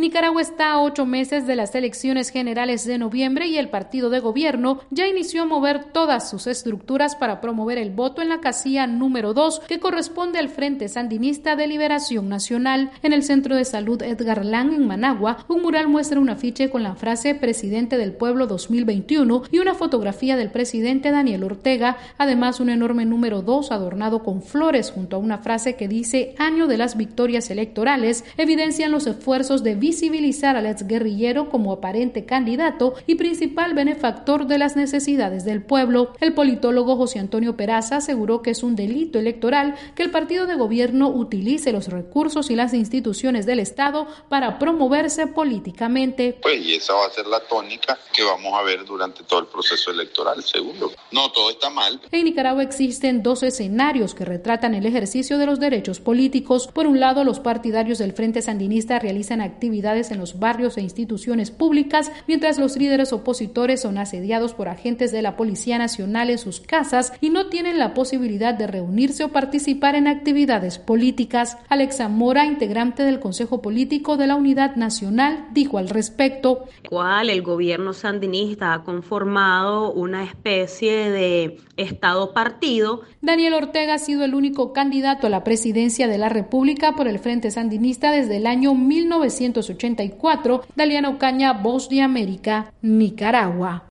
Nicaragua está a 8 meses de las elecciones generales de noviembre y el partido de gobierno ya inició a mover todas sus estructuras para promover el voto en la casilla número 2, que corresponde al Frente Sandinista de Liberación Nacional. En el Centro de Salud Edgar Lang, en Managua, un mural muestra un afiche con la frase Presidente del Pueblo 2021 y una fotografía del presidente Daniel Ortega, además un enorme número 2 adornado con flores junto a una frase que dice Año de las Victorias Electorales, evidencian los esfuerzos de visibilizar al exguerrillero como aparente candidato y principal benefactor de las necesidades del pueblo. El politólogo José Antonio Peraza aseguró que es un delito electoral que el partido de gobierno utilice los recursos y las instituciones del Estado para promoverse políticamente. Pues y esa va a ser la tónica que vamos a ver durante todo el proceso electoral, seguro. No, todo está mal. En Nicaragua existen 2 escenarios que retratan el ejercicio de los derechos políticos. Por un lado, los partidarios del Frente Sandinista realizan actividades en los barrios e instituciones públicas, mientras los líderes opositores son asediados por agentes de la Policía Nacional en sus casas y no tienen la posibilidad de reunirse o participar en actividades políticas. Alexa Mora, integrante del Consejo Político de la Unidad Nacional, dijo al respecto. El gobierno sandinista ha conformado una especie de Estado-partido. Daniel Ortega ha sido el único candidato a la presidencia de la República por el Frente Sandinista desde el año 1984. Daliana Ocaña, Voz de América, Nicaragua.